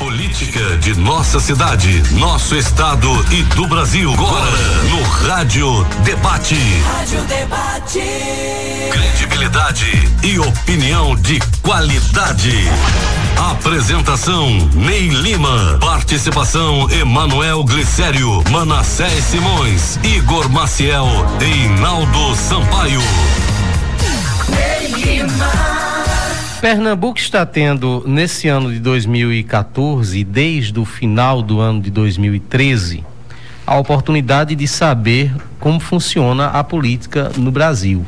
política de nossa cidade, nosso estado e do Brasil. Agora no Rádio Debate. Rádio Debate. Credibilidade e opinião de qualidade. Apresentação Ney Lima. Participação Emanuel Glicério, Manassés Simões, Igor Maciel e Hinaldo Sampaio. Ney Lima. Pernambuco está tendo, nesse ano de 2014, desde o final do ano de 2013, a oportunidade de saber como funciona a política no Brasil.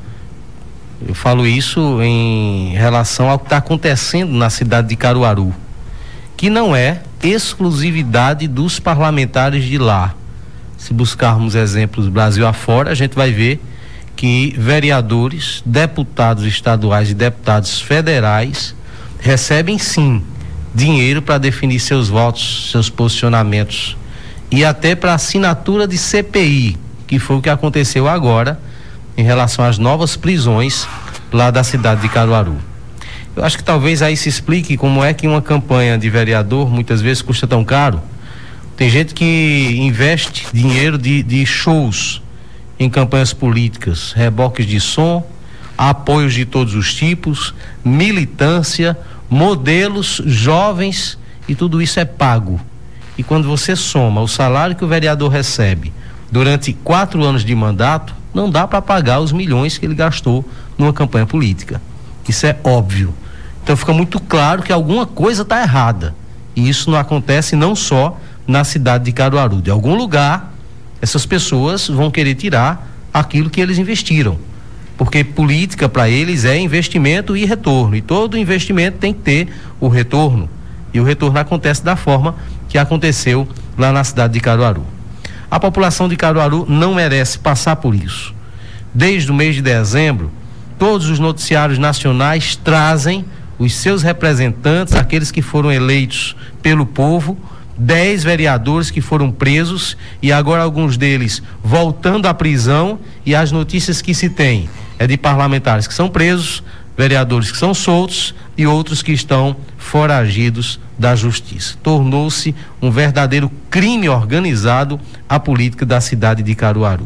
Eu falo isso em relação ao que está acontecendo na cidade de Caruaru, que não é exclusividade dos parlamentares de lá. Se buscarmos exemplos Brasil afora, a gente vai ver que vereadores, deputados estaduais e deputados federais recebem sim dinheiro para definir seus votos, seus posicionamentos e até para assinatura de CPI, que foi o que aconteceu agora em relação às novas prisões lá da cidade de Caruaru. Eu acho que talvez aí se explique como é que uma campanha de vereador muitas vezes custa tão caro. Tem gente que investe dinheiro de shows em campanhas políticas, reboques de som, apoios de todos os tipos, militância, modelos jovens, e tudo isso é pago. E quando você soma o salário que o vereador recebe durante 4 anos de mandato, não dá para pagar os milhões que ele gastou numa campanha política. Isso é óbvio. Então fica muito claro que alguma coisa está errada. E isso não acontece não só na cidade de Caruaru. De algum lugar, essas pessoas vão querer tirar aquilo que eles investiram. Porque política para eles é investimento e retorno. E todo investimento tem que ter o retorno. E o retorno acontece da forma que aconteceu lá na cidade de Caruaru. A população de Caruaru não merece passar por isso. Desde o mês de dezembro, todos os noticiários nacionais trazem os seus representantes, aqueles que foram eleitos pelo povo, 10 vereadores que foram presos e agora alguns deles voltando à prisão, e as notícias que se tem é de parlamentares que são presos, vereadores que são soltos e outros que estão foragidos da justiça. Tornou-se um verdadeiro crime organizado a política da cidade de Caruaru.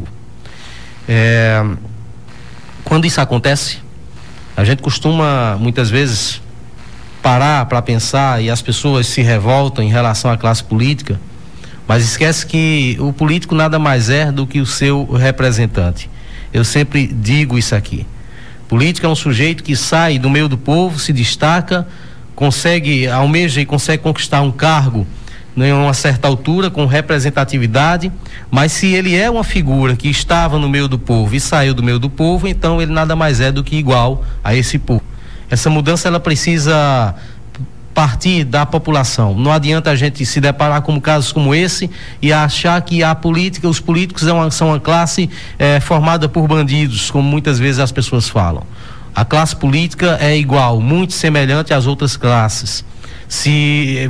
Quando isso acontece, a gente costuma muitas vezes parar para pensar e as pessoas se revoltam em relação à classe política, mas esquece que o político nada mais é do que o seu representante. Eu sempre digo isso aqui. Político é um sujeito que sai do meio do povo, se destaca, almeja e consegue conquistar um cargo em uma certa altura, com representatividade, mas se ele é uma figura que estava no meio do povo e saiu do meio do povo, então ele nada mais é do que igual a esse povo. Essa mudança ela precisa partir da população. Não adianta a gente se deparar com casos como esse e achar que a política, os políticos são uma classe formada por bandidos, como muitas vezes as pessoas falam. A classe política é igual, muito semelhante às outras classes. Se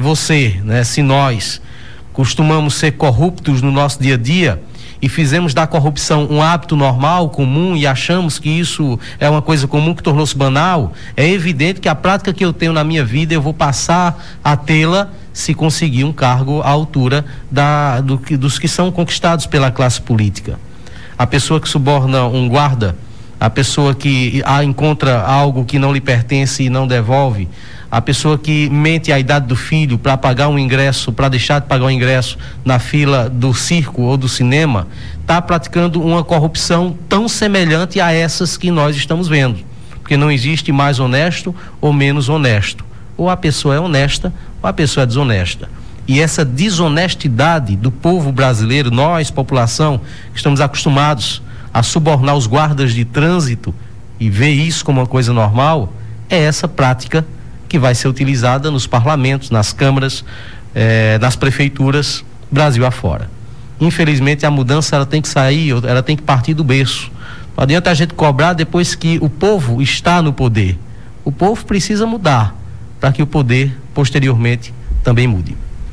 nós costumamos ser corruptos no nosso dia a dia e fizemos da corrupção um hábito normal, comum, e achamos que isso é uma coisa comum que tornou-se banal, é evidente que a prática que eu tenho na minha vida eu vou passar a tê-la se conseguir um cargo à altura dos que são conquistados pela classe política. A pessoa que suborna um guarda, a pessoa que encontra algo que não lhe pertence e não devolve, a pessoa que mente a idade do filho para pagar um ingresso, para deixar de pagar um ingresso na fila do circo ou do cinema, está praticando uma corrupção tão semelhante a essas que nós estamos vendo. Porque não existe mais honesto ou menos honesto. Ou a pessoa é honesta ou a pessoa é desonesta. E essa desonestidade do povo brasileiro, nós, população, que estamos acostumados a subornar os guardas de trânsito e ver isso como uma coisa normal, é essa prática que vai ser utilizada nos parlamentos, nas câmaras, nas prefeituras, Brasil afora. Infelizmente a mudança ela tem que sair, ela tem que partir do berço. Não adianta a gente cobrar depois que o povo está no poder. O povo precisa mudar para que o poder posteriormente também mude.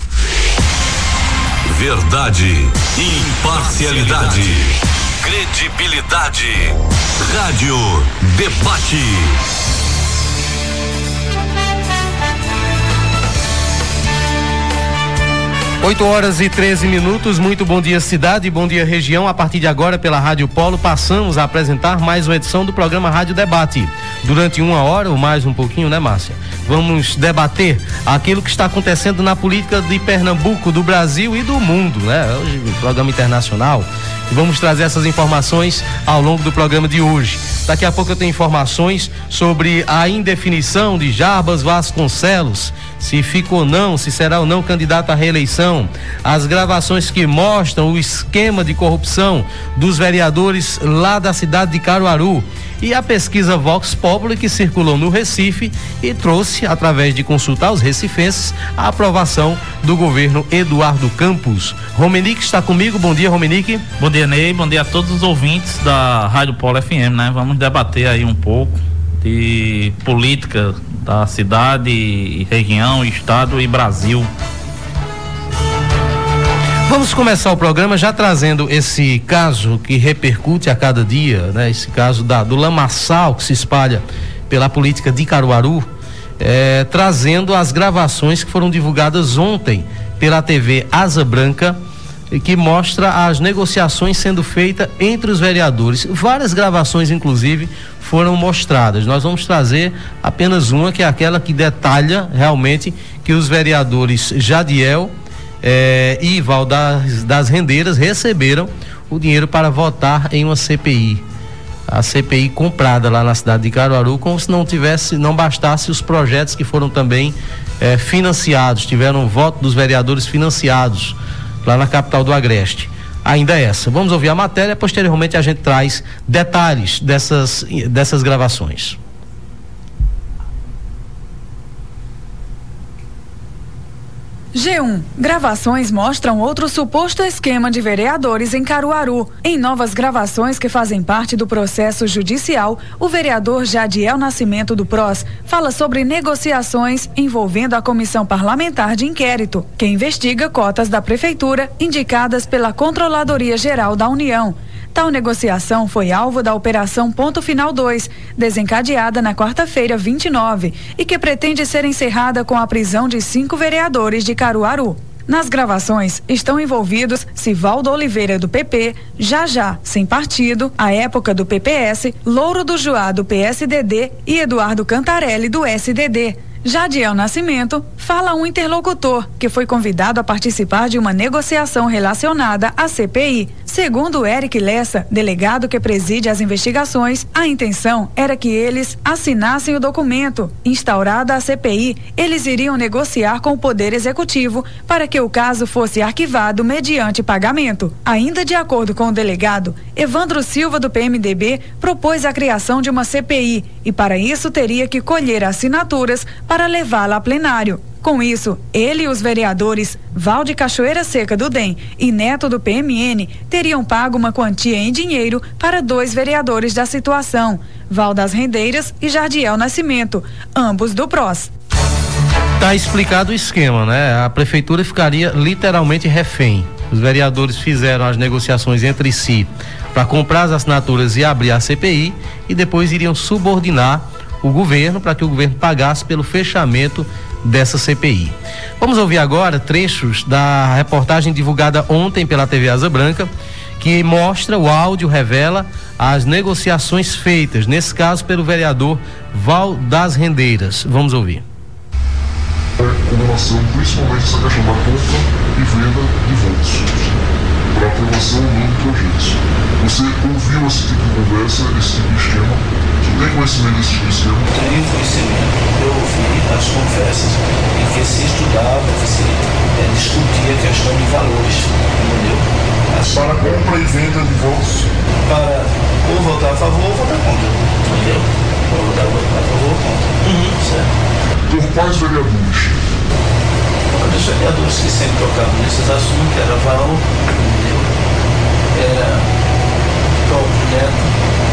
Verdade, imparcialidade, credibilidade. Rádio Debate. 8h13, muito bom dia cidade, bom dia região. A partir de agora, pela Rádio Polo, passamos a apresentar mais uma edição do programa Rádio Debate. Durante 1 hora, ou mais um pouquinho, né, Márcia? Vamos debater aquilo que está acontecendo na política de Pernambuco, do Brasil e do mundo, né? Hoje, programa internacional. E vamos trazer essas informações ao longo do programa de hoje. Daqui a pouco eu tenho informações sobre a indefinição de Jarbas Vasconcelos, se fica ou não, se será ou não candidato à reeleição, as gravações que mostram o esquema de corrupção dos vereadores lá da cidade de Caruaru e a pesquisa Vox Populi que circulou no Recife e trouxe, através de consultar os recifenses, a aprovação do governo Eduardo Campos. Romenique está comigo, bom dia, Romenique. Bom dia, Ney, bom dia a todos os ouvintes da Rádio Polo FM, né? Vamos debater aí um pouco de política da cidade, região, estado e Brasil. Vamos começar o programa já trazendo esse caso que repercute a cada dia, né? Esse caso do lamaçal que se espalha pela política de Caruaru, trazendo as gravações que foram divulgadas ontem pela TV Asa Branca, que mostra as negociações sendo feitas entre os vereadores. Várias gravações, inclusive, foram mostradas. Nós vamos trazer apenas uma, que é aquela que detalha realmente que os vereadores Jadiel e Val das Rendeiras receberam o dinheiro para votar em uma CPI. A CPI comprada lá na cidade de Caruaru, como se não bastasse os projetos que foram também financiados, tiveram voto dos vereadores financiados lá na capital do Agreste. Ainda essa. Vamos ouvir a matéria, posteriormente a gente traz detalhes dessas gravações. G1. Gravações mostram outro suposto esquema de vereadores em Caruaru. Em novas gravações que fazem parte do processo judicial, o vereador Jadiel Nascimento do PROS fala sobre negociações envolvendo a comissão parlamentar de inquérito, que investiga cotas da prefeitura indicadas pela Controladoria Geral da União. Tal negociação foi alvo da Operação Ponto Final 2, desencadeada na quarta-feira 29, e que pretende ser encerrada com a prisão de 5 vereadores de Caruaru. Nas gravações estão envolvidos Sivaldo Oliveira do PP, Jajá, sem partido, à época do PPS, Louro do Juá do PSDD e Eduardo Cantarelli do SDD. Jadiel Nascimento fala um interlocutor que foi convidado a participar de uma negociação relacionada à CPI. Segundo Eric Lessa, delegado que preside as investigações, a intenção era que eles assinassem o documento. Instaurada a CPI, eles iriam negociar com o Poder Executivo para que o caso fosse arquivado mediante pagamento. Ainda de acordo com o delegado, Evandro Silva do PMDB propôs a criação de uma CPI e para isso teria que colher assinaturas para levá-la a plenário. Com isso, ele e os vereadores Val de Cachoeira Seca do DEM e Neto do PMN teriam pago uma quantia em dinheiro para 2 vereadores da situação, Val das Rendeiras e Jadiel Nascimento, ambos do PROS. Tá explicado o esquema, né? A prefeitura ficaria literalmente refém. Os vereadores fizeram as negociações entre si para comprar as assinaturas e abrir a CPI e depois iriam subordinar o governo para que o governo pagasse pelo fechamento dessa CPI. Vamos ouvir agora trechos da reportagem divulgada ontem pela TV Asa Branca, que mostra, o áudio revela as negociações feitas, nesse caso pelo vereador Val das Rendeiras. Vamos ouvir. Com relação principalmente essa questão da compra e venda de votos para aprovação ou não do projeto. Você ouviu esse tipo de conversa, esse tipo de esquema? Você tem conhecimento desse tipo de esquema? Tenho conhecimento. Eu ouvi as conversas em que se estudava, que se discutia a questão de valores, entendeu? Para compra e venda de votos? Para ou votar a favor ou votar contra, entendeu? Ou votar a favor ou contra. Certo? Por quais vereadores? Os vereadores que sempre tocavam nesses assuntos, era Val, entendeu? Era próprio Neto,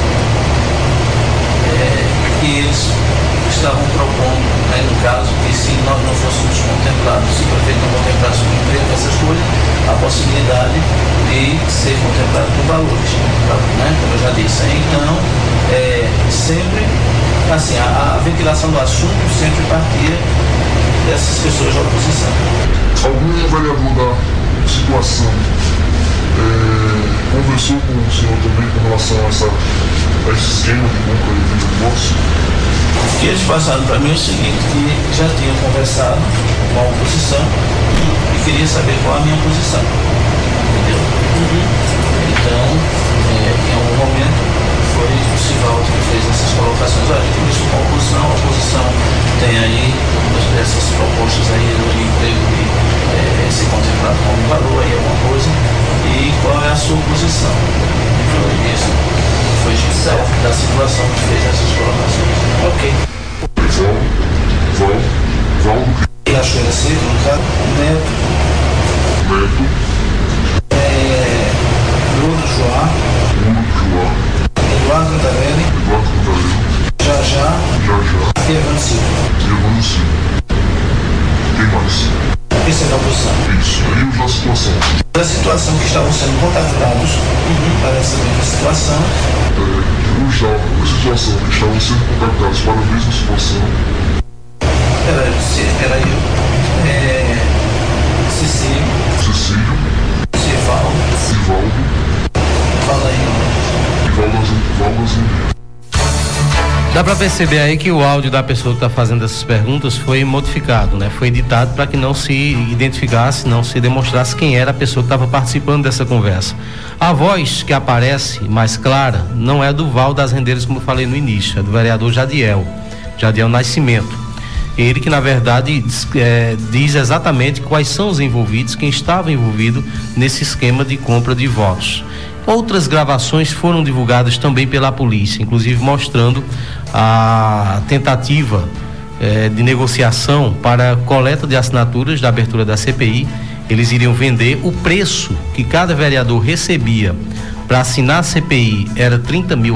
e eles estavam propondo, né, no caso, que se nós não fôssemos contemplados, se o prefeito não contemplasse o emprego, essas coisas, a possibilidade de ser contemplado por valores, né, como eu já disse. Então, sempre assim, a ventilação do assunto sempre partia dessas pessoas da oposição. Algum vereador da situação conversou com o senhor também com relação a esse esquema de compra e venda de votos? O que eles passaram para mim é o seguinte, que já tinham conversado com a oposição e queria saber qual a minha posição. Entendeu? Então, em algum momento, foi o Sivaldo que fez essas colocações. Olha, a gente conversou com a oposição tem aí essas propostas aí do emprego de ser contemplado como valor, aí alguma coisa, e qual é a sua posição? Foi isso. Foi da situação que fez essas colocações. Ok. Valdo. E a Choeira Seca, no caso, Neto. Bruno Joá. Eduardo Cantarelli. Jajá. E Evandro Silva. Quem mais? Essa é a oposição. Isso. Aí da situação. Da situação que estavam sendo contactados para essa mesma situação. A situação que estavam sendo contactados para a mesma situação. Era eu, Cecílio, Sivaldo, fala aí, e Valdo Azevedo. Dá para perceber aí que o áudio da pessoa que está fazendo essas perguntas foi modificado, né? Foi editado para que não se identificasse, não se demonstrasse quem era a pessoa que estava participando dessa conversa. A voz que aparece mais clara não é do Val das Rendeiras, como eu falei no início, é do vereador Jadiel Nascimento. Ele que, na verdade, diz exatamente quais são os envolvidos, quem estava envolvido nesse esquema de compra de votos. Outras gravações foram divulgadas também pela polícia, inclusive mostrando a tentativa de negociação para coleta de assinaturas da abertura da CPI. Eles iriam vender o preço que cada vereador recebia para assinar a CPI era R$30 mil,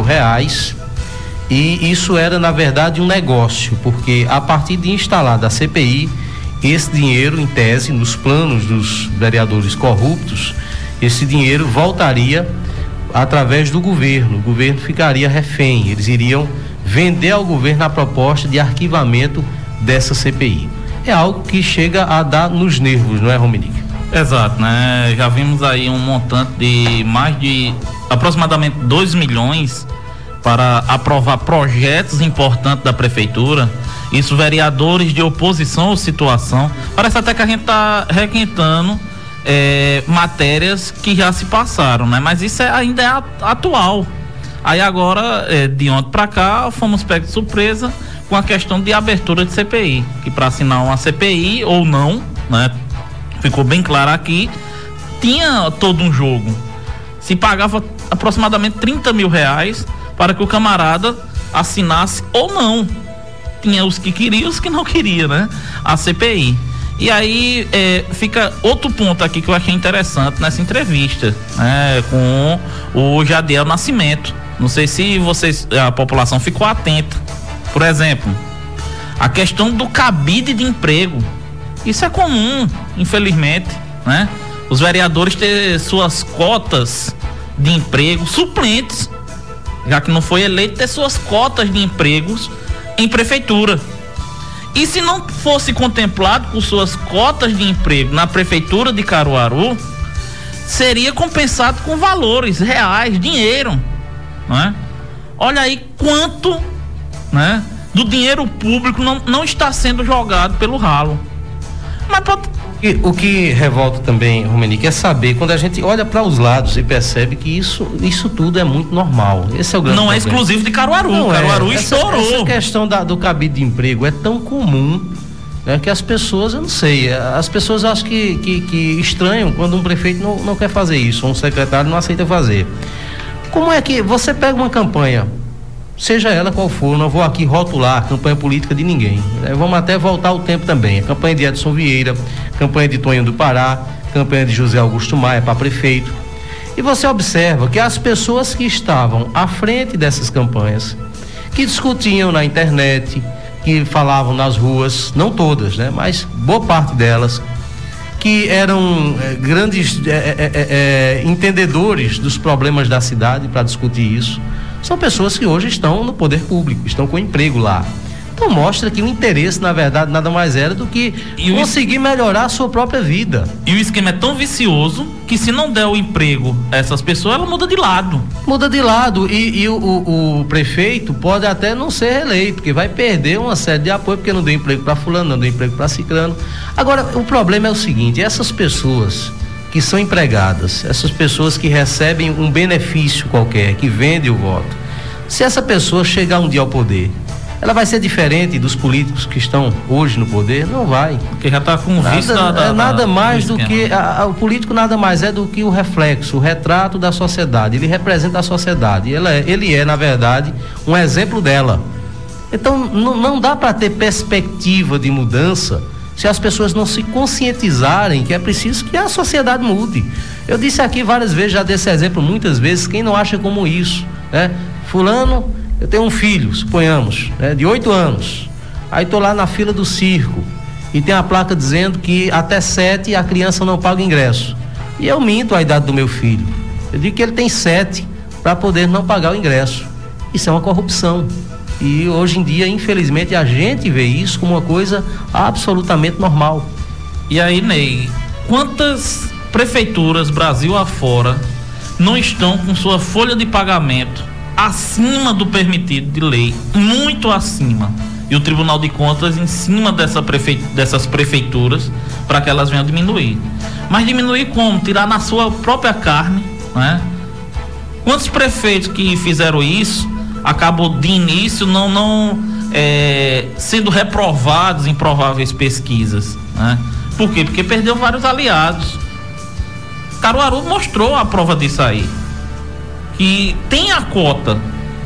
e isso era, na verdade, um negócio, porque a partir de instalada a CPI, esse dinheiro, em tese, nos planos dos vereadores corruptos, esse dinheiro voltaria através do governo. O governo ficaria refém. Eles iriam vender ao governo a proposta de arquivamento dessa CPI. É algo que chega a dar nos nervos, não é, Rominique? Exato, né? Já vimos aí um montante de mais de aproximadamente 2 milhões para aprovar projetos importantes da prefeitura. Isso, vereadores de oposição ou situação. Parece até que a gente está requentando matérias que já se passaram, né? Mas isso ainda é atual. Aí agora, de ontem para cá, fomos pegos de surpresa com a questão de abertura de CPI, que para assinar uma CPI ou não, né? Ficou bem claro aqui, tinha todo um jogo. Se pagava aproximadamente R$30 mil para que o camarada assinasse ou não. Tinha os que queriam e os que não queriam, né? A CPI. E aí fica outro ponto aqui que eu achei interessante nessa entrevista, né, com o Jadiel Nascimento. Não sei se a população ficou atenta. Por exemplo, a questão do cabide de emprego. Isso é comum, infelizmente, né? Os vereadores ter suas cotas de emprego suplentes, já que não foi eleito, ter suas cotas de empregos em prefeitura. E se não fosse contemplado com suas cotas de emprego na prefeitura de Caruaru, seria compensado com valores reais, dinheiro, não é? Olha aí quanto, né, do dinheiro público não está sendo jogado pelo ralo. Mas o que revolta também, Romenique, é saber quando a gente olha para os lados e percebe que isso tudo é muito normal. Esse é o grande problema. Não é exclusivo de Caruaru. Não Caruaru estourou. Essa questão do cabide de emprego é tão comum, né, que as pessoas, eu não sei, as pessoas acham que estranham quando um prefeito não quer fazer isso, ou um secretário não aceita fazer. Como é que você pega uma campanha, seja ela qual for, não vou aqui rotular a campanha política de ninguém, né? Vamos até voltar ao tempo também, a campanha de Edson Vieira, campanha de Tonho do Pará, campanha de José Augusto Maia para prefeito, e você observa que as pessoas que estavam à frente dessas campanhas, que discutiam na internet, que falavam nas ruas, não todas, né, mas boa parte delas, que eram grandes entendedores dos problemas da cidade para discutir isso, são pessoas que hoje estão no poder público, estão com emprego lá. Então mostra que o interesse, na verdade, nada mais era do que conseguir melhorar a sua própria vida. E o esquema é tão vicioso que, se não der o emprego a essas pessoas, ela muda de lado. Muda de lado e o prefeito pode até não ser reeleito, porque vai perder uma série de apoio, porque não deu emprego para fulano, não deu emprego para ciclano. Agora, o problema é o seguinte: essas pessoas que são empregadas, essas pessoas que recebem um benefício qualquer, que vendem o voto, se essa pessoa chegar um dia ao poder, ela vai ser diferente dos políticos que estão hoje no poder? Não vai. Porque já está com vista nada mais do que o político nada mais é do que o reflexo, o retrato da sociedade. Ele representa a sociedade. Ele é, na verdade, um exemplo dela. Então não dá para ter perspectiva de mudança se as pessoas não se conscientizarem que é preciso que a sociedade mude. Eu disse aqui várias vezes, já dei esse exemplo muitas vezes, quem não acha como isso, né? Fulano, eu tenho um filho, suponhamos, né, de 8 anos. Aí estou lá na fila do circo e tem a placa dizendo que até 7 a criança não paga o ingresso. E eu minto a idade do meu filho. Eu digo que ele tem 7 para poder não pagar o ingresso. Isso é uma corrupção. E hoje em dia, infelizmente, a gente vê isso como uma coisa absolutamente normal. E aí, Ney, quantas prefeituras Brasil afora não estão com sua folha de pagamento acima do permitido de lei, muito acima, e o Tribunal de Contas em cima dessas prefeituras para que elas venham diminuir? Mas diminuir como? Tirar na sua própria carne, né? Quantos prefeitos que fizeram isso acabam de início não sendo reprovados em prováveis pesquisas, né? Por quê? Porque perdeu vários aliados. Caruaru mostrou a prova disso aí, que tem a cota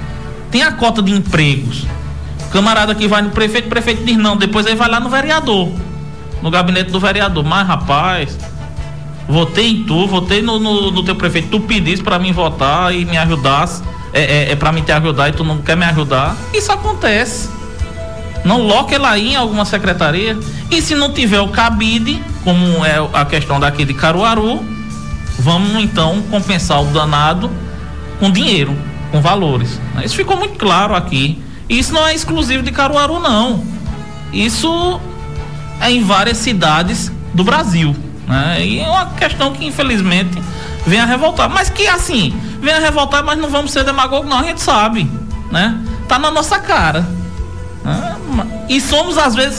de empregos. O camarada que vai no prefeito, o prefeito diz não, depois ele vai lá no vereador, no gabinete do vereador: mas rapaz, votei em tu, votei no teu prefeito, tu pedisse pra mim votar e me ajudasse, pra mim te ajudar, e tu não quer me ajudar. Isso acontece. Não loque ela aí em alguma secretaria, e se não tiver o cabide, como é a questão daqui de Caruaru, vamos então compensar o danado com dinheiro, com valores. Isso ficou muito claro aqui. Isso não é exclusivo de Caruaru, não. Isso é em várias cidades do Brasil, né? E é uma questão que, infelizmente, vem a revoltar. Mas que, assim, vem a revoltar, mas não vamos ser demagogos, não. A gente sabe, né? Tá na nossa cara, né? E somos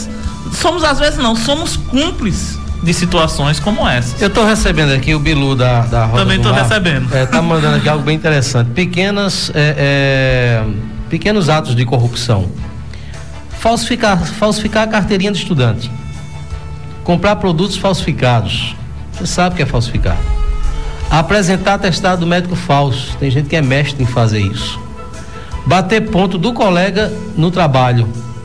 cúmplices de situações como essa. Eu estou recebendo aqui o Bilu da Roda Também estou recebendo. Tá mandando aqui algo bem interessante. Pequenos atos de corrupção. Falsificar a carteirinha de estudante. Comprar produtos falsificados. Você sabe o que é falsificar. Apresentar atestado médico falso. Tem gente que é mestre em fazer isso. Bater ponto do colega no trabalho.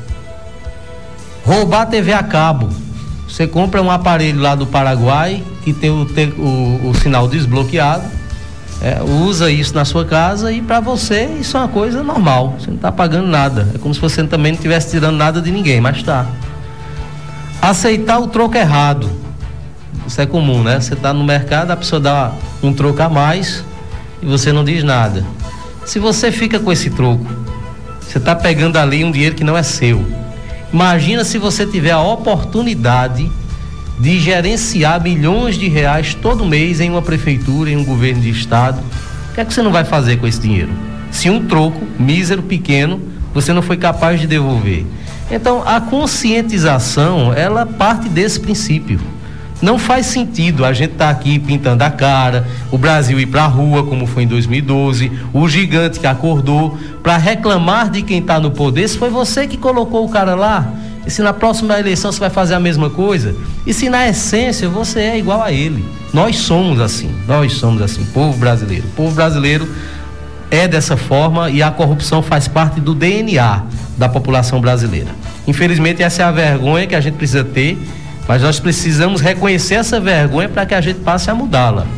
Roubar TV a cabo. Você compra um aparelho lá do Paraguai que tem o sinal desbloqueado, usa isso na sua casa, e para você isso é uma coisa normal, você não está pagando nada, é como se você também não estivesse tirando nada de ninguém, mas está. Aceitar o troco errado, isso é comum, né? Você está no mercado, a pessoa dá um troco a mais e você não diz nada. Se você fica com esse troco, você está pegando ali um dinheiro que não é seu. Imagina se você tiver a oportunidade de gerenciar milhões de reais todo mês em uma prefeitura, em um governo de estado. O que é que você não vai fazer com esse dinheiro? Se um troco mísero, pequeno, você não foi capaz de devolver. Então, a conscientização, ela parte desse princípio. Não faz sentido a gente estar aqui pintando a cara, o Brasil ir para a rua, como foi em 2012, o gigante que acordou para reclamar de quem está no poder. Se foi você que colocou o cara lá, e se na próxima eleição você vai fazer a mesma coisa, e se na essência você é igual a ele. Nós somos assim, povo brasileiro é dessa forma, e a corrupção faz parte do DNA da população brasileira. Infelizmente, essa é a vergonha que a gente precisa ter, mas nós precisamos reconhecer essa vergonha para que a gente passe a mudá-la.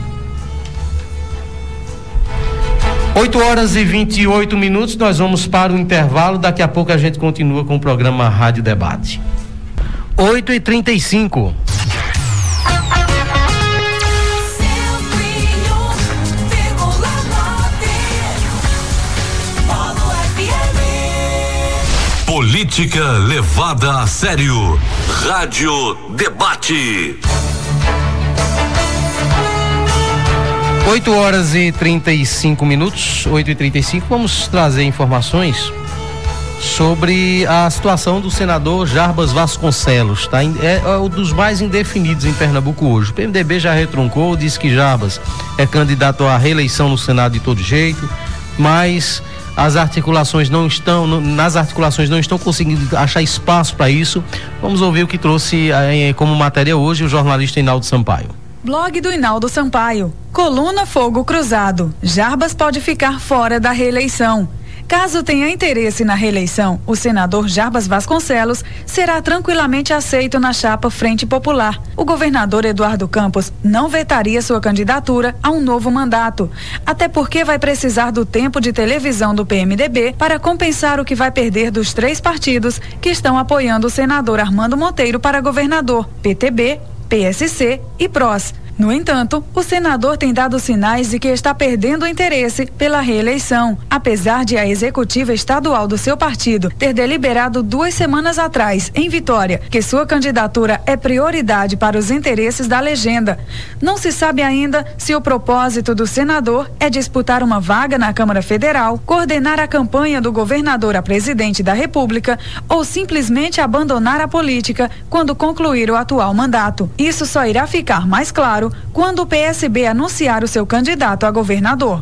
8h28, nós vamos para o intervalo. Daqui a pouco a gente continua com o programa Rádio Debate. 8h35. Política levada a sério. Rádio Debate. 8h35, 8h35. Vamos trazer informações sobre a situação do senador Jarbas Vasconcelos, tá? É um dos mais indefinidos em Pernambuco hoje. O PMDB já retruncou, disse que Jarbas é candidato à reeleição no Senado de todo jeito, mas nas articulações não estão conseguindo achar espaço para isso. Vamos ouvir o que trouxe como matéria hoje o jornalista Hinaldo Sampaio. Blog do Hinaldo Sampaio. Coluna Fogo Cruzado. Jarbas pode ficar fora da reeleição. Caso tenha interesse na reeleição, o senador Jarbas Vasconcelos será tranquilamente aceito na chapa Frente Popular. O governador Eduardo Campos não vetaria sua candidatura a um novo mandato, até porque vai precisar do tempo de televisão do PMDB para compensar o que vai perder dos 3 partidos que estão apoiando o senador Armando Monteiro para governador: PTB, PSC e PROS. No entanto, o senador tem dado sinais de que está perdendo o interesse pela reeleição, apesar de a executiva estadual do seu partido ter deliberado 2 semanas atrás, em Vitória, que sua candidatura é prioridade para os interesses da legenda. Não se sabe ainda se o propósito do senador é disputar uma vaga na Câmara Federal, coordenar a campanha do governador a presidente da República ou simplesmente abandonar a política quando concluir o atual mandato. Isso só irá ficar mais claro quando o PSB anunciar o seu candidato a governador.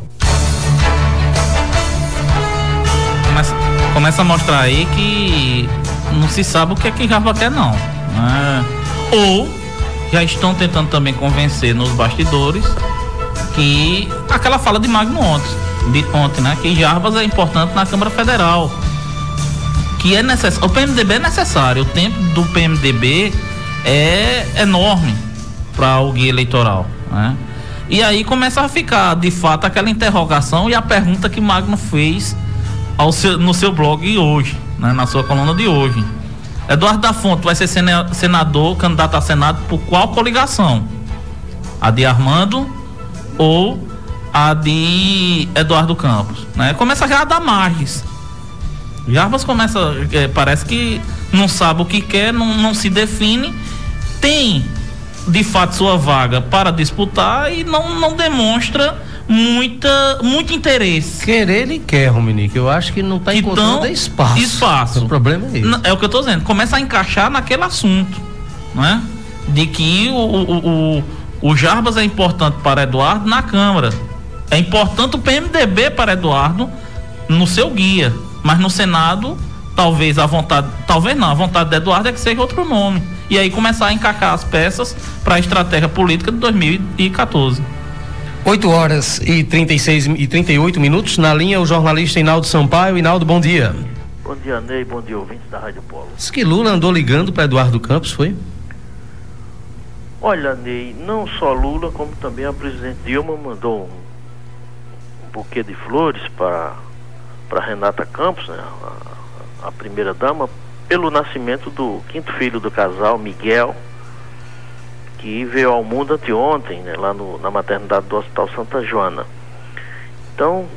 Começa a mostrar aí que não se sabe o que é que Jarbas quer, não. Ou já estão tentando também convencer nos bastidores que aquela fala de Magno ontem, né? Que Jarbas é importante na Câmara Federal, que é necessário. O PMDB é necessário. O tempo do PMDB é enorme para o guia eleitoral, né? E aí começa a ficar de fato aquela interrogação e a pergunta que Magno fez no seu blog hoje, né? Na sua coluna de hoje. Eduardo da Fonte vai ser senador, candidato a Senado por qual coligação? A de Armando ou a de Eduardo Campos, né? Começa já a dar margens. Jarbas parece que não sabe o que quer, não se define, tem de fato sua vaga para disputar e não demonstra muito interesse. Querer ele quer, Rominique. Eu acho que não está encontrando espaço. O problema é esse. É o que eu estou dizendo. Começa a encaixar naquele assunto, né? De que o Jarbas é importante para Eduardo na Câmara. É importante o PMDB para Eduardo no seu guia. Mas no Senado, talvez a vontade de Eduardo é que seja outro nome. E aí começar a encaixar as peças para a estratégia política de 2014. 8h38. Na linha, o jornalista Hinaldo Sampaio. Hinaldo, bom dia. Bom dia, Ney. Bom dia, ouvintes da Rádio Polo. Diz que Lula andou ligando para Eduardo Campos, foi? Olha, Ney, não só Lula, como também a presidente Dilma mandou um buquê de flores para Renata Campos, né, a primeira-dama, pelo nascimento do 5º filho do casal, Miguel, que veio ao mundo anteontem, né, lá na maternidade do Hospital Santa Joana. Então,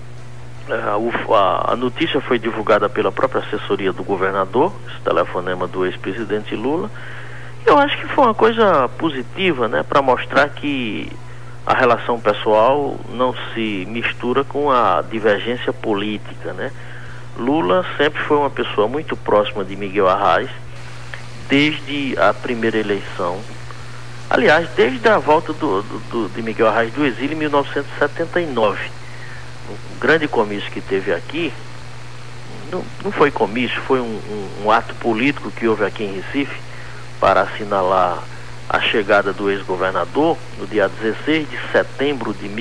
a notícia foi divulgada pela própria assessoria do governador, esse telefonema do ex-presidente Lula. Eu acho que foi uma coisa positiva, né, para mostrar que a relação pessoal não se mistura com a divergência política, né? Lula sempre foi uma pessoa muito próxima de Miguel Arraes, desde a primeira eleição. Aliás, desde a volta de Miguel Arraes do exílio em 1979. O grande comício que teve aqui, não foi comício, foi um ato político que houve aqui em Recife para assinalar a chegada do ex-governador no dia 16 de setembro de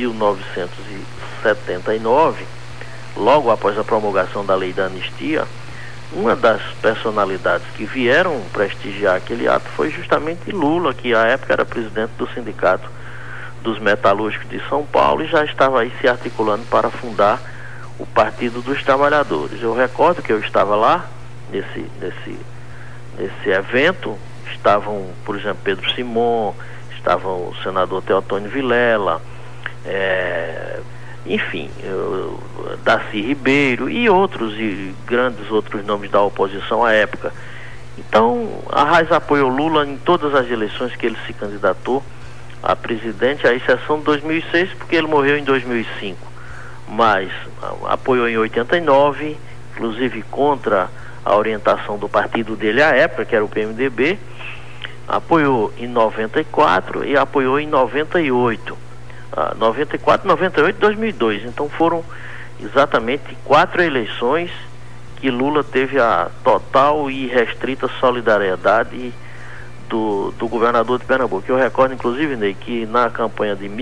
1979, logo após a promulgação da lei da anistia. Uma das personalidades que vieram prestigiar aquele ato foi justamente Lula, que à época era presidente do Sindicato dos Metalúrgicos de São Paulo e já estava aí se articulando para fundar o Partido dos Trabalhadores. Eu recordo que eu estava lá nesse evento. Estavam, por exemplo, Pedro Simon, estavam o senador Teotônio Vilela, enfim, Darcy Ribeiro e outros, e grandes outros nomes da oposição à época. Então, a Arraes apoiou Lula em todas as eleições que ele se candidatou a presidente, à exceção de 2006, porque ele morreu em 2005. Mas apoiou em 89, inclusive contra a orientação do partido dele à época, que era o PMDB, apoiou em 94 e apoiou em 98. 94, 98 e 2002. Então foram exatamente 4 eleições que Lula teve a total e restrita solidariedade do governador de Pernambuco. Eu recordo, inclusive, Ney, que na campanha de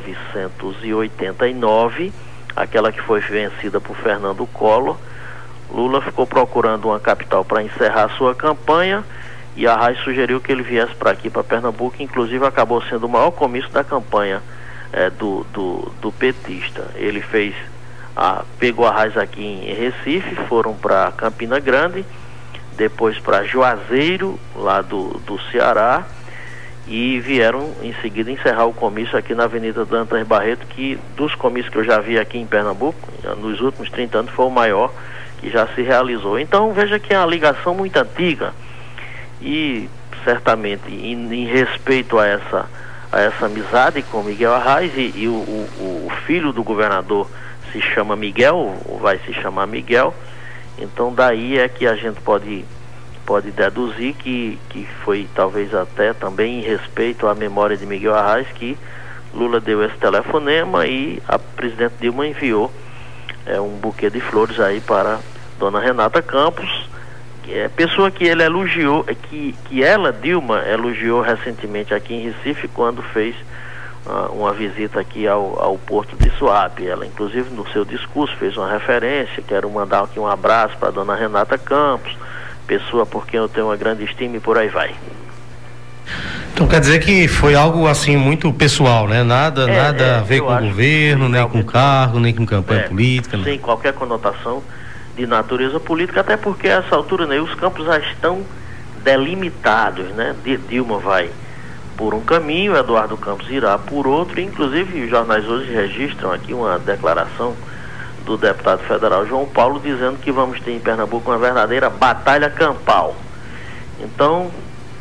1989, aquela que foi vencida por Fernando Collor, Lula ficou procurando uma capital para encerrar sua campanha e a Arraes sugeriu que ele viesse para aqui, para Pernambuco, inclusive acabou sendo o maior comício da campanha do petista. Ele pegou a Arraes aqui em Recife, foram para Campina Grande, depois para Juazeiro, lá do Ceará, e vieram em seguida encerrar o comício aqui na Avenida Dantas Barreto, que dos comícios que eu já vi aqui em Pernambuco, nos últimos 30 anos, foi o maior que já se realizou. Então veja que é uma ligação muito antiga e certamente em respeito a essa amizade com Miguel Arraes, e o filho do governador se chama Miguel, ou vai se chamar Miguel. Então daí é que a gente pode deduzir que foi talvez até também em respeito à memória de Miguel Arraes que Lula deu esse telefonema e a presidente Dilma enviou um buquê de flores aí para Dona Renata Campos, pessoa que ele elogiou, que ela, Dilma, elogiou recentemente aqui em Recife quando fez uma visita aqui ao Porto de Suape. Ela, inclusive, no seu discurso fez uma referência. Quero mandar aqui um abraço para Dona Renata Campos, pessoa por quem eu tenho uma grande estima, e por aí vai. Então quer dizer que foi algo assim muito pessoal, né? Nada a ver com o governo, nem com cargo, nem com campanha política. Sem qualquer conotação de natureza política, até porque a essa altura, né, os campos já estão delimitados, né? Dilma vai por um caminho, Eduardo Campos irá por outro, inclusive os jornais hoje registram aqui uma declaração do deputado federal João Paulo dizendo que vamos ter em Pernambuco uma verdadeira batalha campal. Então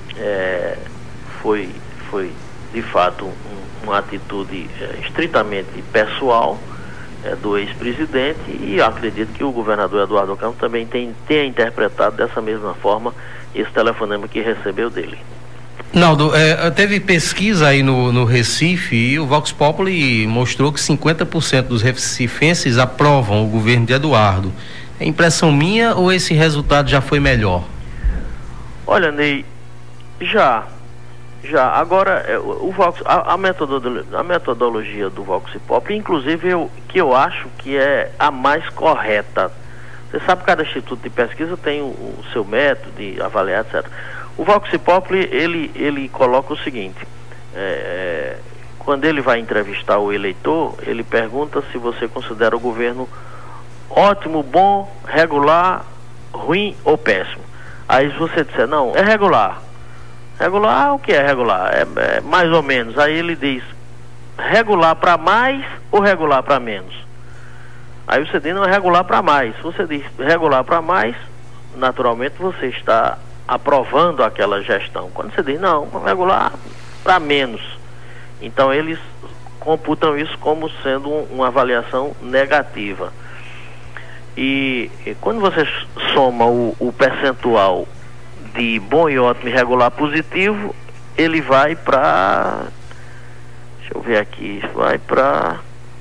foi de fato uma atitude estritamente pessoal do ex-presidente, e acredito que o governador Eduardo Campos também tenha interpretado dessa mesma forma esse telefonema que recebeu dele. Naldo, teve pesquisa aí no Recife e o Vox Populi mostrou que 50% dos recifenses aprovam o governo de Eduardo. É impressão minha ou esse resultado já foi melhor? Olha, Ney, já. Agora, a metodologia do Vox Populi, inclusive, que eu acho que é a mais correta. Você sabe que cada instituto de pesquisa tem o seu método de avaliar, etc. O Vox Populi, ele coloca o seguinte, quando ele vai entrevistar o eleitor, ele pergunta se você considera o governo ótimo, bom, regular, ruim ou péssimo. Aí se você disser, não, é regular. Regular, o que é regular? É mais ou menos. Aí ele diz, regular para mais ou regular para menos? Aí você diz, não, é regular para mais. Se você diz regular para mais, naturalmente você está aprovando aquela gestão. Quando você diz, não, regular para menos, então eles computam isso como sendo uma avaliação negativa. E quando você soma o percentual de bom e ótimo e regular positivo, ele vai para, deixa eu ver aqui, vai para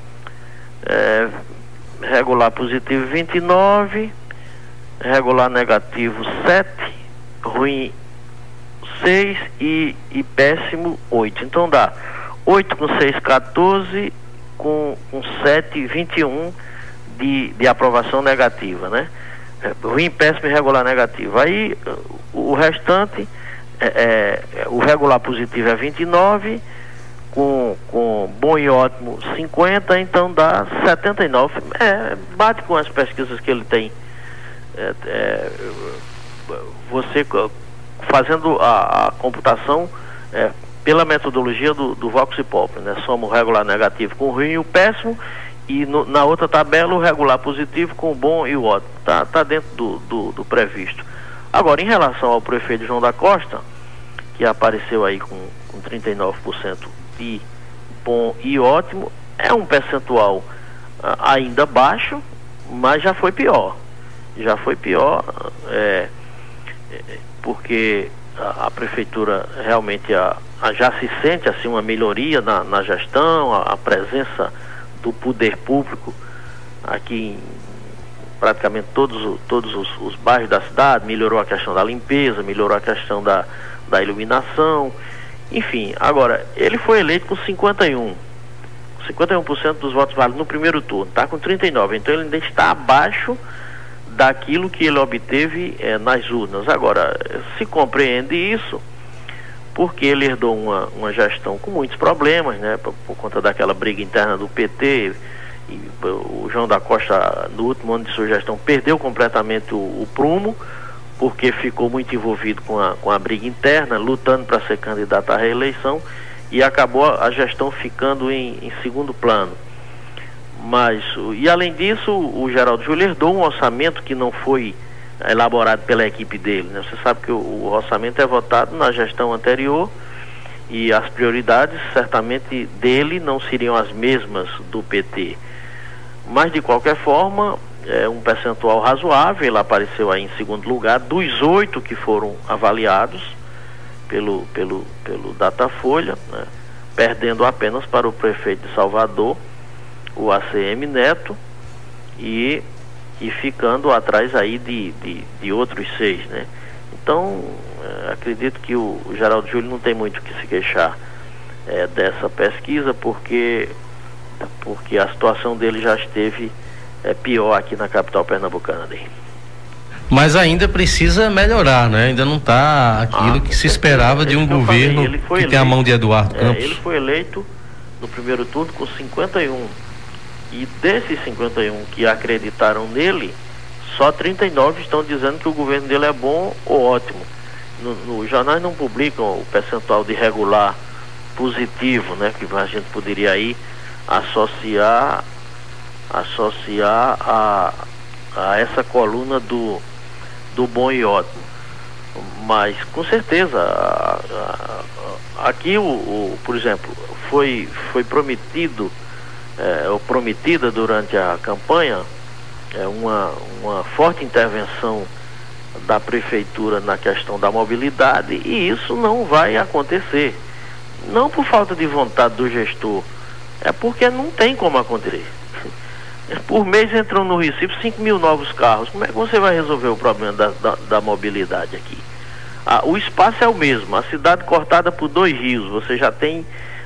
regular positivo 29, regular negativo 7, ruim 6 e péssimo 8. Então dá 8 com 6, 14, com 7, 21 de aprovação negativa, né? Ruim, péssimo e regular negativo. Aí o restante, o regular positivo é 29, com bom e ótimo 50, então dá 79. Bate com as pesquisas que ele tem. Você fazendo a computação pela metodologia do Vox Populi, né? Soma o regular negativo com o ruim e o péssimo, E na outra tabela o regular positivo com o bom e o ótimo. Tá dentro do previsto. Agora, em relação ao prefeito João da Costa, que apareceu aí com 39% de bom e ótimo, é um percentual ainda baixo, mas já foi pior. Porque a prefeitura realmente já se sente assim uma melhoria na gestão, a presença do poder público aqui em praticamente todos os bairros da cidade, melhorou a questão da limpeza, melhorou a questão da iluminação, enfim. Agora, ele foi eleito com 51% dos votos válidos no primeiro turno, está com 39%, então ele ainda está abaixo daquilo que ele obteve nas urnas. Agora, se compreende isso porque ele herdou uma gestão com muitos problemas, né, por conta daquela briga interna do PT. E o João da Costa, no último ano de sua gestão, perdeu completamente o prumo, porque ficou muito envolvido com a briga interna, lutando para ser candidato à reeleição, e acabou a gestão ficando em segundo plano. E além disso, o Geraldo Júlio herdou um orçamento que não foi elaborado pela equipe dele, né? Você sabe que o orçamento é votado na gestão anterior, e as prioridades certamente dele não seriam as mesmas do PT. Mas de qualquer forma, é um percentual razoável. Ele apareceu aí em segundo lugar dos 8 que foram avaliados pelo Datafolha, né? Perdendo apenas para o prefeito de Salvador, o ACM Neto, e ficando atrás aí de outros 6, né? Então, acredito que o Geraldo Júlio não tem muito o que se queixar dessa pesquisa, porque a situação dele já esteve pior aqui na capital pernambucana dele. Mas ainda precisa melhorar, né? Ainda não está aquilo que se esperava de um governo que tem a mão de Eduardo Campos. Ele foi eleito no primeiro turno com 51. E desses 51 que acreditaram nele, só 39 estão dizendo que o governo dele é bom ou ótimo. Os jornais não publicam o percentual de regular positivo, né? Que a gente poderia aí associar a essa coluna do bom e ótimo. Mas com certeza aqui por exemplo, foi prometido ou prometida durante a campanha uma forte intervenção da prefeitura na questão da mobilidade, e isso não vai acontecer, não por falta de vontade do gestor, é porque não tem como acontecer. Por mês entram no Recife 5 mil novos carros. Como é que você vai resolver o problema da mobilidade aqui? O espaço é o mesmo, a cidade cortada por 2 rios, você já tem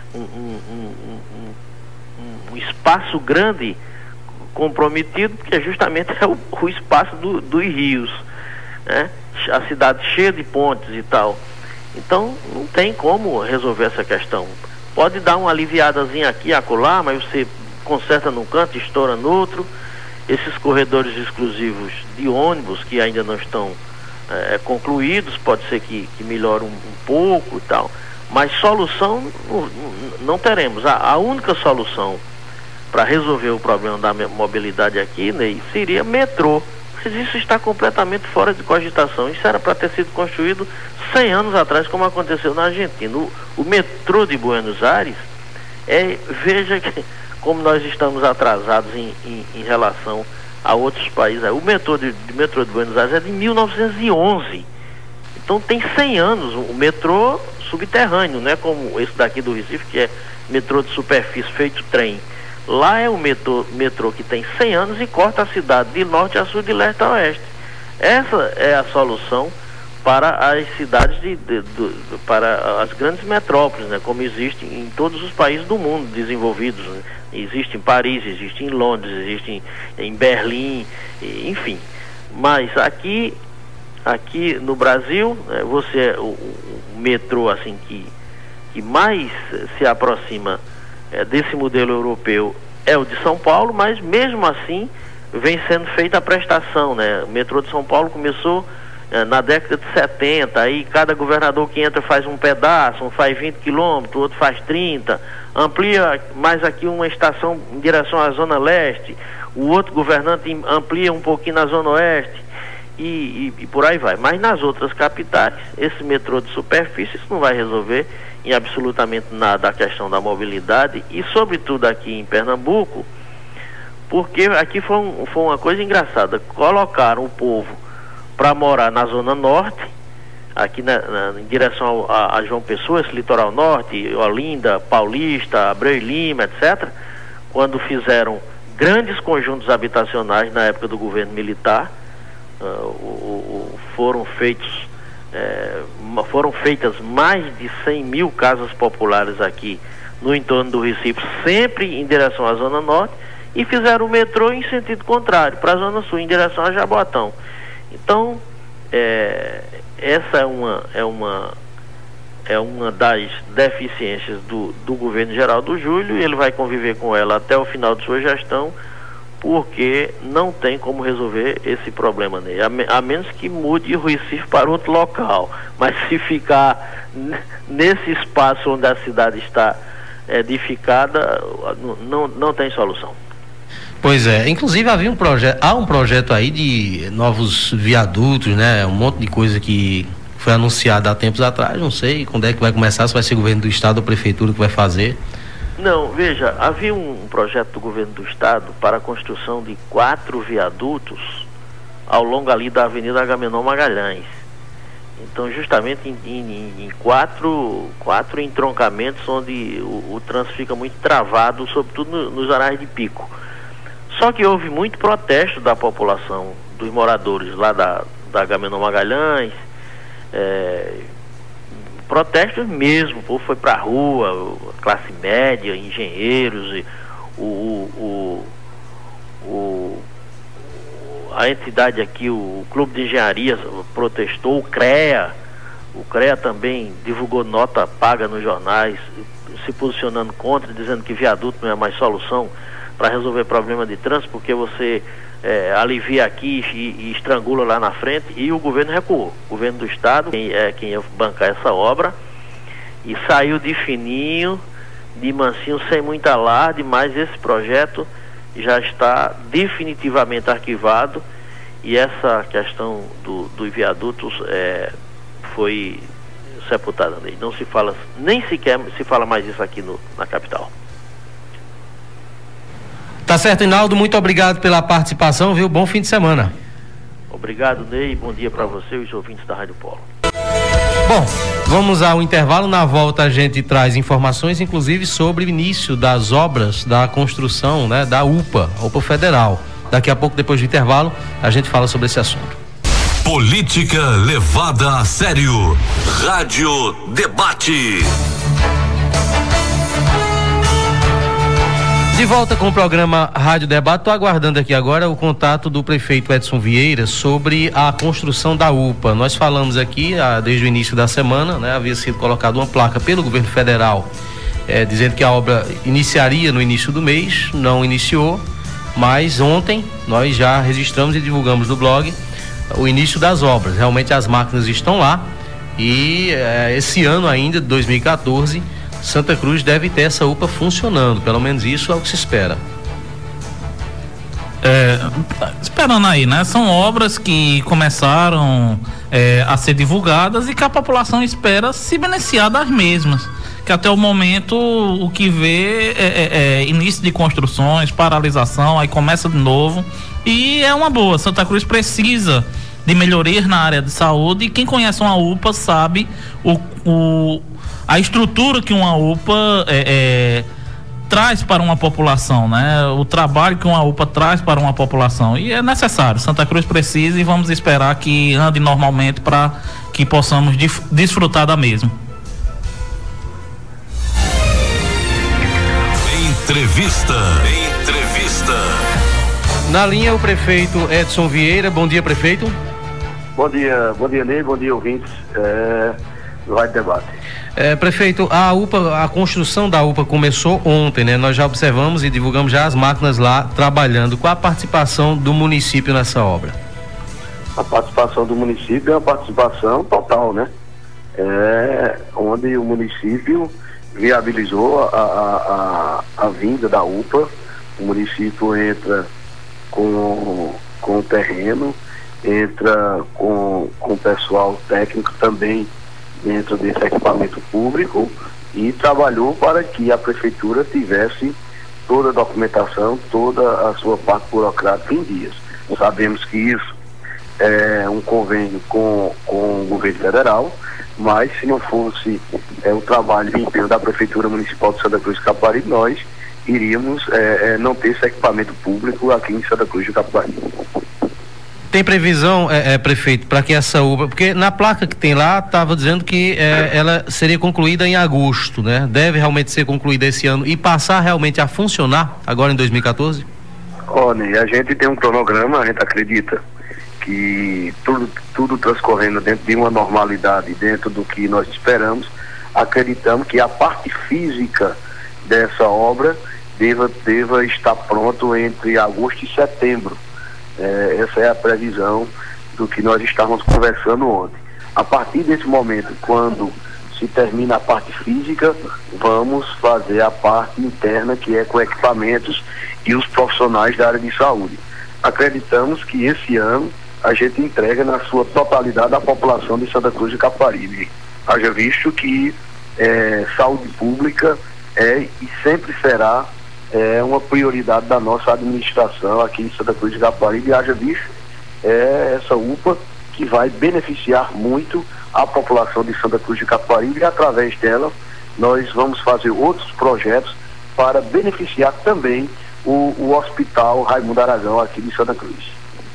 um espaço grande comprometido, porque justamente é o espaço dos rios, né? A cidade cheia de pontes e tal. Então não tem como resolver essa questão. Pode dar uma aliviadazinha aqui e acolá, mas você conserta num canto, estoura no outro. Esses corredores exclusivos de ônibus que ainda não estão concluídos, pode ser que melhore um pouco e tal, mas solução não teremos. A única solução para resolver o problema da mobilidade aqui, Ney, seria metrô. Mas isso está completamente fora de cogitação. Isso era para ter sido construído 100 anos atrás, como aconteceu na Argentina. O metrô de Buenos Aires, veja que como nós estamos atrasados em relação a outros países. O metrô de Buenos Aires é de 1911. Então tem 100 anos o metrô subterrâneo, não é como esse daqui do Recife, que é metrô de superfície, feito trem. Lá é o metrô que tem 100 anos e corta a cidade de norte a sul, de leste a oeste. Essa é a solução para as cidades, para as grandes metrópoles, né, como existe em todos os países do mundo desenvolvidos, né? Existe em Paris, existe em Londres, existe em Berlim, enfim. Mas aqui no Brasil, o metrô assim que mais se aproxima desse modelo europeu é o de São Paulo, mas mesmo assim vem sendo feita a prestação, né? O metrô de São Paulo começou na década de 70, aí cada governador que entra faz um pedaço, um faz 20 quilômetros, o outro faz 30, amplia mais aqui uma estação em direção à Zona Leste, o outro governante amplia um pouquinho na Zona Oeste e por aí vai. Mas nas outras capitais, esse metrô de superfície, isso não vai resolver em absolutamente nada a questão da mobilidade e sobretudo aqui em Pernambuco, porque aqui foi uma coisa engraçada, colocaram o povo para morar na Zona Norte, aqui em direção a João Pessoa, esse litoral norte, Olinda, Paulista, Abreu e Lima, etc., quando fizeram grandes conjuntos habitacionais na época do governo militar, foram feitas mais de 100 mil casas populares aqui no entorno do Recife, sempre em direção à Zona Norte, e fizeram o metrô em sentido contrário, para a Zona Sul, em direção a Jaboatão. Então, essa é uma das deficiências do governo Geraldo Júlio, e ele vai conviver com ela até o final de sua gestão, porque não tem como resolver esse problema nele, a menos que mude o Recife para outro local. Mas se ficar nesse espaço onde a cidade está edificada, não tem solução. Pois é, inclusive há um projeto aí de novos viadutos, né? Um monte de coisa que foi anunciada há tempos atrás, não sei quando é que vai começar, se vai ser o governo do estado ou a prefeitura que vai fazer. Não, veja, havia um projeto do governo do estado para a construção de 4 viadutos ao longo ali da Avenida Agamenon Magalhães. Então, justamente em quatro entroncamentos onde o trânsito fica muito travado, sobretudo nos horários de pico. Só que houve muito protesto da população, dos moradores lá da Agamenon Magalhães, protestos mesmo, o povo foi pra rua, classe média, engenheiros, a entidade aqui, o Clube de Engenharia protestou, o CREA também divulgou nota paga nos jornais, se posicionando contra, dizendo que viaduto não é mais solução para resolver problema de trânsito, porque você alivia aqui e estrangula lá na frente, e o governo recuou. O governo do estado quem ia bancar essa obra, e saiu de fininho, de mansinho, sem muito alarde, mas esse projeto já está definitivamente arquivado, e essa questão dos viadutos foi sepultada. Não se fala, nem sequer se fala mais isso aqui na capital. Tá certo, Hinaldo, muito obrigado pela participação, viu? Bom fim de semana. Obrigado, Ney, bom dia para você e os ouvintes da Rádio Polo. Bom, vamos ao intervalo. Na volta a gente traz informações, inclusive sobre o início das obras da construção, né, da UPA, a UPA Federal. Daqui a pouco, depois do intervalo, a gente fala sobre esse assunto. Política levada a sério. Rádio Debate. De volta com o programa Rádio Debate, estou aguardando aqui agora o contato do prefeito Edson Vieira sobre a construção da UPA. Nós falamos aqui desde o início da semana, né, havia sido colocada uma placa pelo governo federal dizendo que a obra iniciaria no início do mês, não iniciou, mas ontem nós já registramos e divulgamos no blog o início das obras. Realmente as máquinas estão lá e esse ano ainda, de 2014, Santa Cruz deve ter essa UPA funcionando, pelo menos isso é o que se espera. Esperando aí, né? São obras que começaram a ser divulgadas e que a população espera se beneficiar das mesmas. Que até o momento o que vê é início de construções, paralisação, aí começa de novo. E é uma boa. Santa Cruz precisa de melhorias na área de saúde, e quem conhece uma UPA sabe a estrutura que uma UPA traz para uma população, né? O trabalho que uma UPA traz para uma população, e é necessário. Santa Cruz precisa, e vamos esperar que ande normalmente para que possamos desfrutar da mesma. Entrevista. Na linha o prefeito Edson Vieira. Bom dia, prefeito. Bom dia Ney, bom dia ouvintes do Rádio Debate. Prefeito, a construção da UPA começou ontem, né? Nós já observamos e divulgamos já as máquinas lá trabalhando. Qual a participação do município nessa obra? A participação do município é uma participação total, né? Onde o município viabilizou a vinda da UPA. O município entra com o terreno, entra com o pessoal técnico também dentro desse equipamento público e trabalhou para que a prefeitura tivesse toda a documentação, toda a sua parte burocrática em dias. Sabemos que isso é um convênio com o governo federal, mas se não fosse o trabalho e empenho da Prefeitura Municipal de Santa Cruz de Capibaribe, nós iríamos não ter esse equipamento público aqui em Santa Cruz de Capibaribe. Tem previsão, prefeito, para que essa UPA, porque na placa que tem lá estava dizendo que ela seria concluída em agosto, né? Deve realmente ser concluída esse ano e passar realmente a funcionar agora em 2014? Olha, a gente tem um cronograma, a gente acredita que tudo transcorrendo dentro de uma normalidade, dentro do que nós esperamos. Acreditamos que a parte física dessa obra deva estar pronto entre agosto e setembro. Essa é a previsão do que nós estávamos conversando ontem. A partir desse momento, quando se termina a parte física, vamos fazer a parte interna, que é com equipamentos e os profissionais da área de saúde. Acreditamos que esse ano a gente entrega na sua totalidade a população de Santa Cruz de Capibaribe. Haja visto que saúde pública e sempre será uma prioridade da nossa administração aqui em Santa Cruz de Capibaribe. Haja visto essa UPA que vai beneficiar muito a população de Santa Cruz de Capibaribe, e através dela nós vamos fazer outros projetos para beneficiar também o Hospital Raimundo Aragão aqui de Santa Cruz.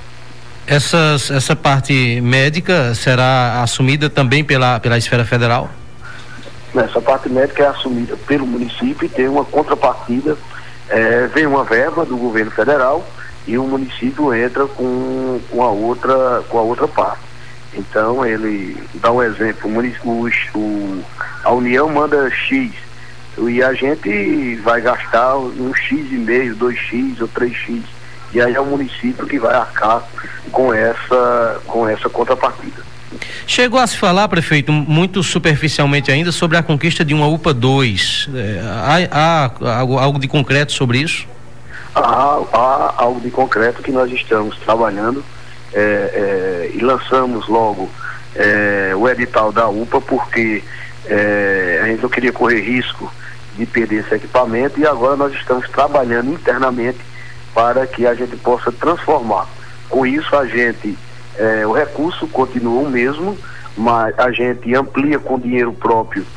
Essa parte médica será assumida também pela esfera federal? Essa parte médica é assumida pelo município e tem uma contrapartida, vem uma verba do governo federal e o município entra com a outra parte. Então ele dá um exemplo, a União manda X e a gente vai gastar um X,5, 2X ou 3X. E aí é o município que vai arcar com essa contrapartida. Chegou a se falar, prefeito, muito superficialmente ainda, sobre a conquista de uma UPA 2. Há algo de concreto sobre isso? Há algo de concreto que nós estamos trabalhando e lançamos logo o edital da UPA, porque a gente não queria correr risco de perder esse equipamento, e agora nós estamos trabalhando internamente para que a gente possa transformar. Com isso o recurso continua o mesmo, mas a gente amplia com dinheiro próprio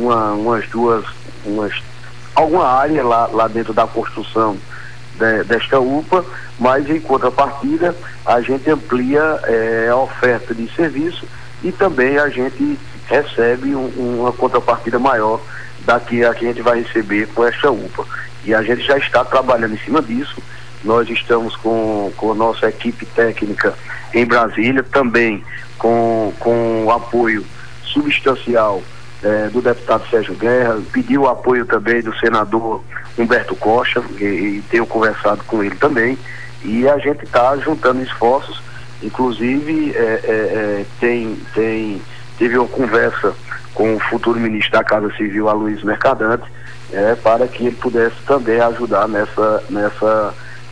alguma área lá dentro da construção desta UPA, mas em contrapartida a gente amplia a oferta de serviço e também a gente recebe uma contrapartida maior da que a gente vai receber com esta UPA. E a gente já está trabalhando em cima disso. Nós estamos com a nossa equipe técnica em Brasília, também com o apoio substancial do deputado Sérgio Guerra, pediu o apoio também do senador Humberto Costa, e tenho conversado com ele também, e a gente está juntando esforços. Inclusive teve uma conversa com o futuro ministro da Casa Civil, Aloysio Mercadante, para que ele pudesse também ajudar nessa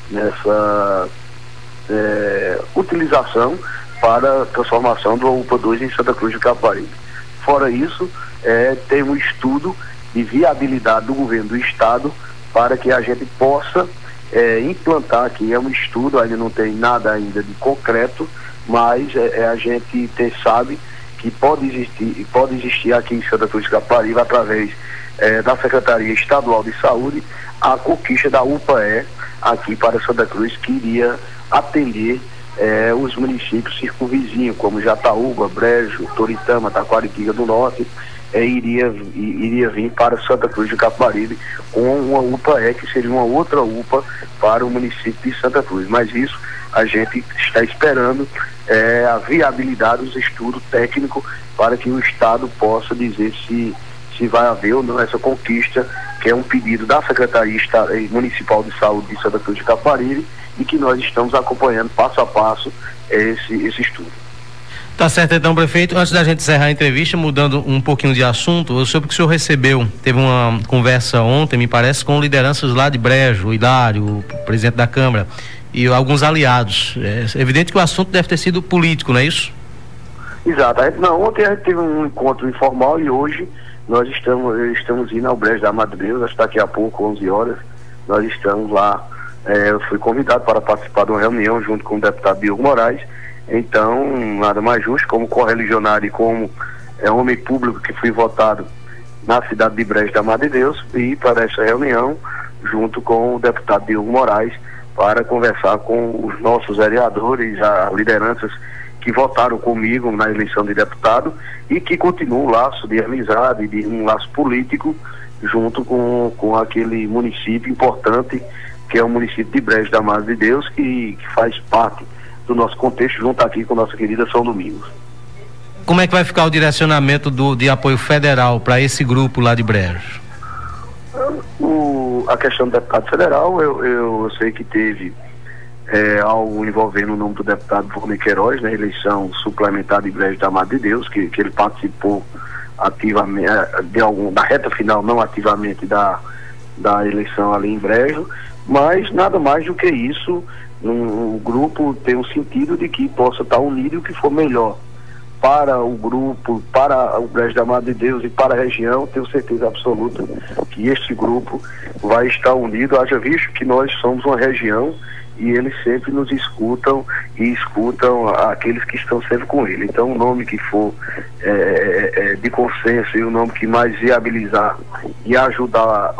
utilização para a transformação do UPA 2 em Santa Cruz de Capibaribe. Fora isso, tem um estudo de viabilidade do governo do estado para que a gente possa implantar aqui. É um estudo, ainda não tem nada ainda de concreto, mas a gente sabe que pode existir aqui em Santa Cruz de Capibaribe, através da Secretaria Estadual de Saúde, a conquista da UPA aqui para Santa Cruz, que iria atender os municípios circunvizinhos, como Jataúba, Brejo, Toritama, Taquaritinga do Norte, iria vir para Santa Cruz de Capibaribe com uma UPA que seria uma outra UPA para o município de Santa Cruz. Mas isso a gente está esperando a viabilidade dos estudos técnicos para que o Estado possa dizer se vai haver ou não essa conquista, que é um pedido da Secretaria Municipal de Saúde de Santa Cruz de Capibaribe e que nós estamos acompanhando passo a passo esse estudo. Tá certo então, prefeito. Antes da gente encerrar a entrevista, mudando um pouquinho de assunto, eu soube que o senhor teve uma conversa ontem, me parece, com lideranças lá de Brejo, o Hilário, o presidente da Câmara e alguns aliados. É evidente que o assunto deve ter sido político, não é isso? Exato. Ontem a gente teve um encontro informal e hoje nós estamos indo ao Brejo da Madre Deus, acho que daqui a pouco, 11 horas, nós estamos lá. Eu fui convidado para participar de uma reunião junto com o deputado Diogo Moraes. Então, nada mais justo, como correligionário e como homem público que fui votado na cidade de Brejo da Madre Deus, e para essa reunião, junto com o deputado Diogo Moraes, para conversar com os nossos vereadores, as lideranças que votaram comigo na eleição de deputado e que continuam um laço de amizade, de um laço político, junto com aquele município importante, que é o município de Brejo da Madre de Deus, que faz parte do nosso contexto, junto aqui com nossa querida São Domingos. Como é que vai ficar o direcionamento de apoio federal para esse grupo lá de Brejo? A questão do deputado federal, eu sei que teve algo envolvendo o nome do deputado Vônei Queiroz, na eleição suplementar de Brejo da Madre de Deus, que ele participou ativamente, da reta final, não ativamente, da eleição ali em Brejo, mas nada mais do que isso. O grupo tem um sentido de que possa estar unido, o que for melhor para o grupo, para o Brejo da Madre de Deus e para a região. Tenho certeza absoluta que este grupo vai estar unido, haja visto que nós somos uma região e eles sempre nos escutam e escutam aqueles que estão sempre com ele. Então, o nome que for de consenso e o nome que mais viabilizar e ajudar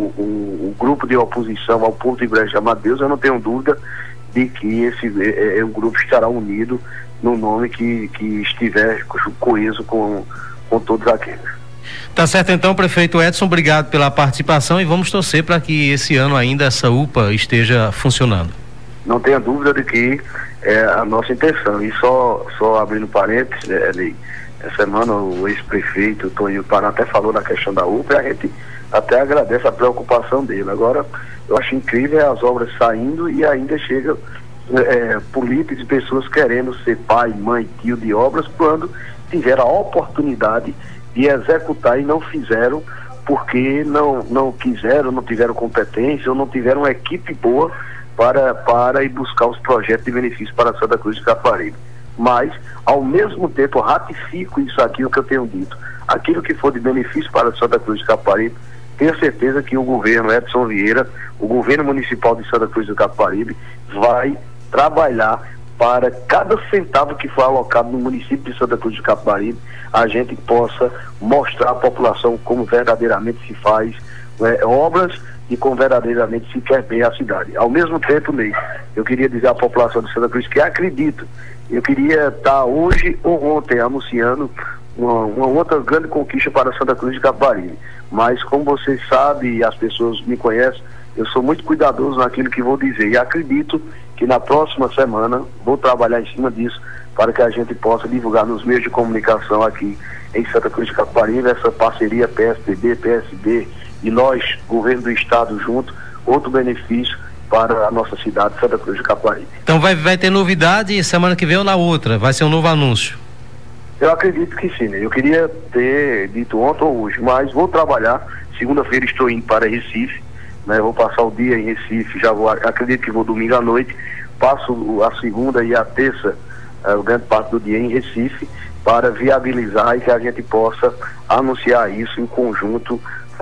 o grupo de oposição ao povo de Brejo da Madre de Deus, eu não tenho dúvida de que o grupo estará unido no nome que estiver coeso com todos aqueles. Tá certo então, prefeito Edson, obrigado pela participação e vamos torcer para que esse ano ainda essa UPA esteja funcionando. Não tenha dúvida de que é a nossa intenção. E só abrindo parênteses, essa semana o ex-prefeito Toninho Pará até falou da questão da UPA, e a gente até agradece a preocupação dele. Agora, eu acho incrível as obras saindo e ainda chega políticos e pessoas querendo ser pai, mãe, tio de obras, quando tiveram a oportunidade de executar e não fizeram, porque não quiseram, não tiveram competência ou não tiveram uma equipe boa para ir buscar os projetos de benefício para Santa Cruz de Caparibe. Mas, ao mesmo tempo, eu ratifico isso aqui, o que eu tenho dito. Aquilo que for de benefício para Santa Cruz de Caparibe, tenho certeza que o governo Edson Vieira, o governo municipal de Santa Cruz do Caparibe, vai trabalhar para cada centavo que for alocado no município de Santa Cruz do Caparibe, a gente possa mostrar à população como verdadeiramente se faz obras e como verdadeiramente se quer bem a cidade. Ao mesmo tempo, Ney, eu queria dizer à população de Santa Cruz que acredito, eu queria estar hoje ou ontem anunciando uma outra grande conquista para Santa Cruz de Caparibe, mas como vocês sabem e as pessoas me conhecem, eu sou muito cuidadoso naquilo que vou dizer e acredito que na próxima semana vou trabalhar em cima disso para que a gente possa divulgar nos meios de comunicação aqui em Santa Cruz de Caparibe essa parceria PSDB, PSD e nós, governo do estado junto, outro benefício para a nossa cidade, Santa Cruz de Caparibe. Então vai ter novidade semana que vem ou na outra? Vai ser um novo anúncio? Eu acredito que sim, né? Eu queria ter dito ontem ou hoje, mas vou trabalhar. Segunda-feira estou indo para Recife, né? Vou passar o dia em Recife, acredito que vou domingo à noite, passo a segunda e a terça, grande parte do dia em Recife, para viabilizar e que a gente possa anunciar isso em conjunto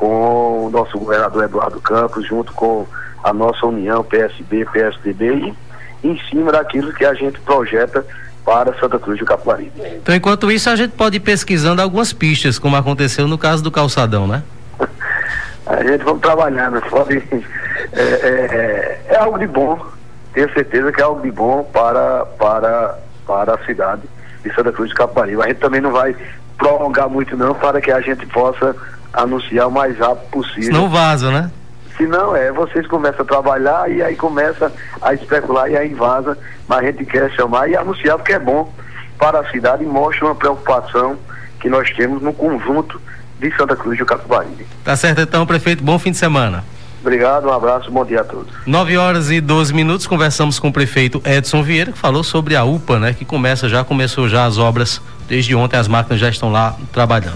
com o nosso governador Eduardo Campos, junto com a nossa união PSB, PSDB e em cima daquilo que a gente projeta para Santa Cruz do Caparibe. Então, enquanto isso, a gente pode ir pesquisando algumas pistas, como aconteceu no caso do calçadão, né? A gente vamos trabalhando, é algo de bom, tenho certeza que é algo de bom para a cidade de Santa Cruz do Caparibe. A gente também não vai prolongar muito não, para que a gente possa anunciar o mais rápido possível. Senão vaza, né? Se não, vocês começam a trabalhar e aí começa a especular e aí vaza, mas a gente quer chamar e anunciar porque é bom para a cidade e mostra uma preocupação que nós temos no conjunto de Santa Cruz do Caparibe. Tá certo então, prefeito, bom fim de semana. Obrigado, um abraço, bom dia a todos. 9h12, conversamos com o prefeito Edson Vieira, que falou sobre a UPA, né? Que começou já as obras, desde ontem as máquinas já estão lá trabalhando.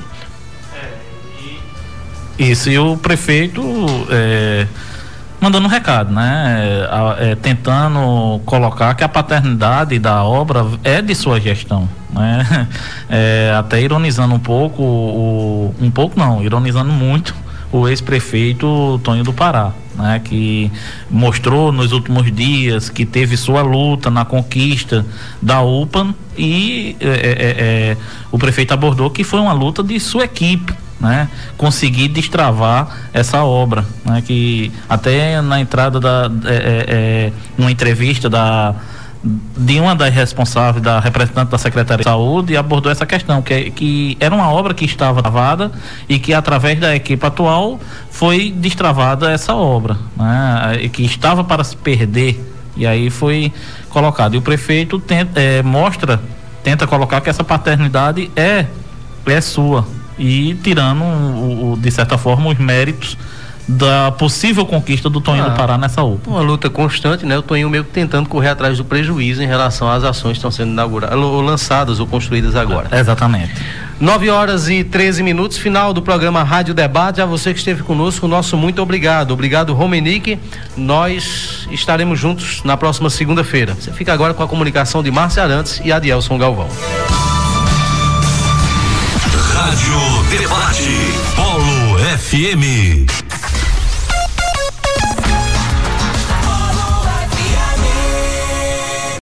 Isso, e o prefeito mandando um recado, né? Tentando colocar que a paternidade da obra é de sua gestão, né? Até ironizando ironizando muito o ex-prefeito Tonho do Pará, né? Que mostrou nos últimos dias que teve sua luta na conquista da UPA e o prefeito abordou que foi uma luta de sua equipe, né? Conseguir destravar essa obra, né? Que até na entrada numa entrevista de uma das responsáveis, da representante da Secretaria de Saúde, abordou essa questão, que era uma obra que estava travada e que através da equipe atual foi destravada essa obra, né? E que estava para se perder, e aí foi colocado. E o prefeito tenta colocar que essa paternidade é sua, e tirando de certa forma os méritos da possível conquista do Toninho do Pará nessa UPA. Uma luta constante, né? O Toninho meio que tentando correr atrás do prejuízo em relação às ações que estão sendo inauguradas, ou lançadas ou construídas agora. Exatamente. 9h13, final do programa Rádio Debate. A você que esteve conosco, nosso muito obrigado. Obrigado, Romenique. Nós estaremos juntos na próxima segunda-feira. Você fica agora com a comunicação de Márcia Arantes e Adielson Galvão. Rádio Debate, Polo FM.